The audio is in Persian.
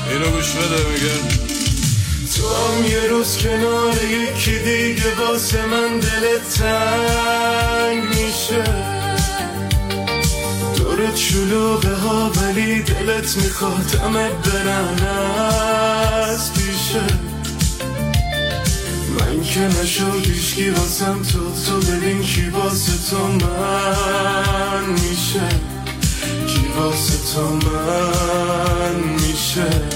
اینو گوش بده میگه تو هم یه روز کنار یکی دیگه واسه من دلت تنگ میشه دورت شلوغه ها ولی دلت میخواد همه برن از پیشه من که نشد هیچکی واسم تو ببین کی واسه تو من میشه کی واسه تو من میشه